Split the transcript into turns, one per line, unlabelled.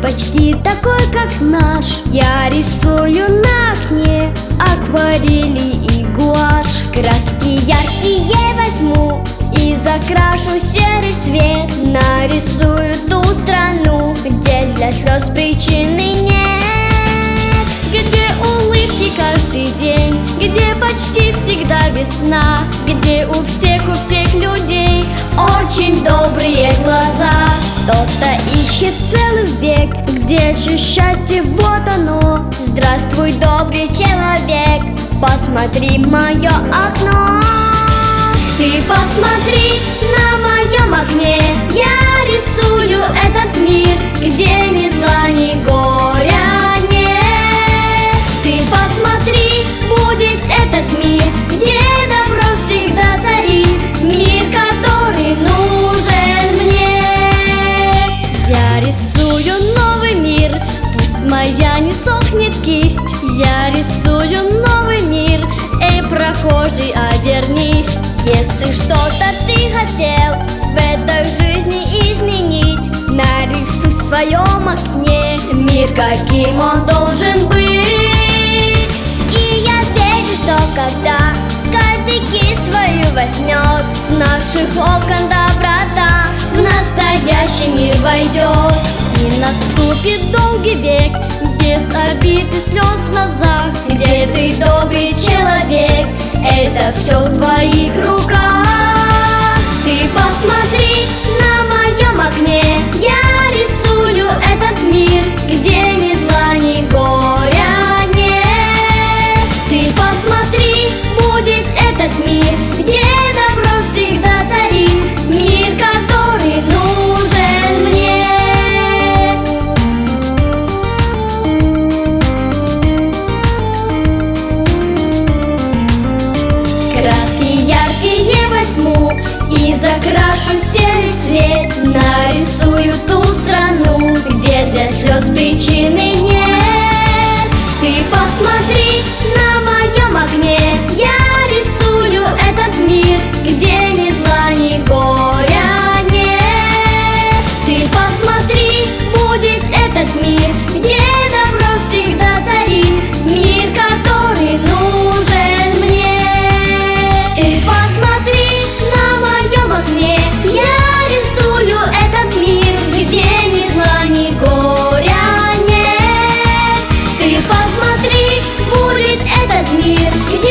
почти такой, как наш. Я рисую на окне акварели и гуашь. Краски яркие возьму и закрашу серый цвет. Нарисую ту страну, где для слез причины нет. Где улыбки каждый день, где почти всегда весна, где у всех людей очень добрые глаза. Кто-то ищет целый век, где же счастье, вот оно. Здравствуй, добрый человек, посмотри в мое окно. Ты посмотри на моем окне, я рисую этот мир, где ни зла, ни горя нет. Ты посмотри, будет этот мир, где добро всегда царит, мир, который нужен мне. Я рисую новый мир, пусть моя не сохнет кисть. Я рисую новый мир, эй, прохожий, обернись. Если что-то ты хотел в этой жизни изменить, нарисуй в своем окне мир, каким он должен быть. И я верю, что когда каждый кисть свою возьмет, с наших окон доброта в настоящий мир войдет. И наступит долгий век без обид и слез в глазах, где ты добрый человек, это все в твоих руках. Ты посмотри на моем окне, я рисую этот мир, где ни зла, ни горя нет. Ты посмотри, будет этот мир, где добро всегда царит, мир, который нужен мне. Краски яркие возьму и закрашу серый цвет. Нарисую ту страну, где для слез причины нет. Ты посмотри на моем окне, я рисую этот мир, где ни зла, ни горя нет. Ты посмотри, будет этот мир, где добро всегда царит, мир, который нужен мне. Ты посмотри на моем окне, я рисую этот мир, где ни зла, ни горя нет. Ты посмотри, будет этот мир, где